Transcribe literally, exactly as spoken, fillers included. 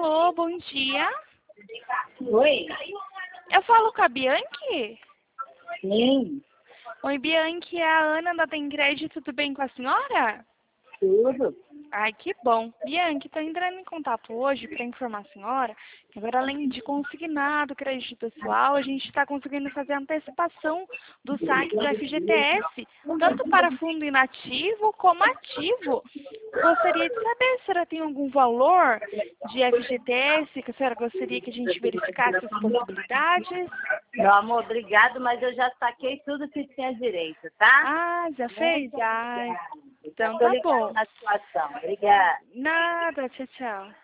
Alô, bom dia. Oi? Eu falo com a Bianchi? Sim, Oi, Bianchi, é a Ana da Tem Crédito, tudo bem com a senhora? tudo. Ai, que bom. Bianchi, estou entrando em contato hoje para informar a senhora que agora, além de consignado crédito pessoal, a gente está conseguindo fazer antecipação do saque do F G T S, tanto para fundo inativo como ativo. Gostaria de saber se a senhora tem algum valor de F G T S, que a senhora gostaria que a gente verificasse as possibilidades. Meu amor, obrigado, mas eu já saquei tudo que tinha direito, tá? Ah, já fez? Muito Ai, obrigada. então Estou tá ligando bom. na situação. Obrigada. Nada, tchau, tchau.